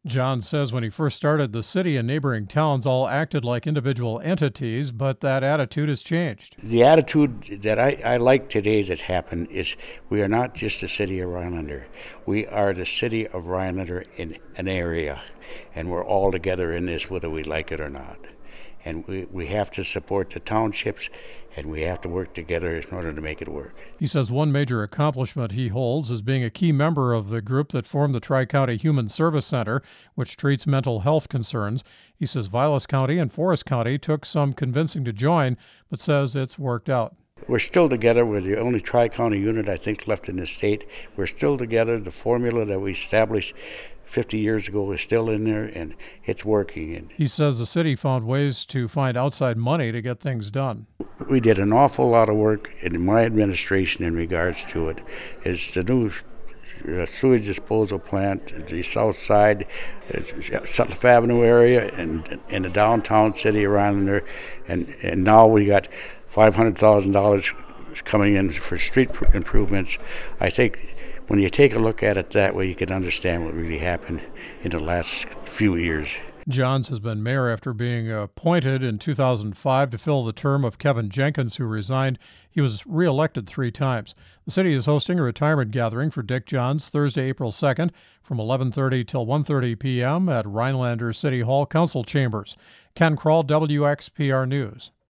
John says when he first started, the city and neighboring towns all acted like individual entities, but that attitude has changed. The attitude that I like today that happened is we are not just the city of Rhinelander. We are the city of Rhinelander in an area, and we're all together in this whether we like it or not. And we have to support the townships, and we have to work together in order to make it work. He says one major accomplishment he holds is being a key member of the group that formed the Tri-County Human Service Center, which treats mental health concerns. He says Vilas County and Forest County took some convincing to join, but says it's worked out. We're still together. We're the only tri-county unit, I think, left in the state. We're still together. The formula that we established 50 years ago is still in there, and it's working. And he says the city found ways to find outside money to get things done. We did an awful lot of work in my administration in regards to it. Is the new sewage disposal plant, the south side, Sutcliffe Avenue area, and in the downtown city around there, and now we got $500,000 coming in for street improvements. I think when you take a look at it that way, you can understand what really happened in the last few years. Johns has been mayor after being appointed in 2005 to fill the term of Kevin Jenkins, who resigned. He was reelected 3 times. The city is hosting a retirement gathering for Dick Johns Thursday, April 2nd from 11:30 till 1:30 p.m. at Rhinelander City Hall Council Chambers. Ken Kroll, WXPR News.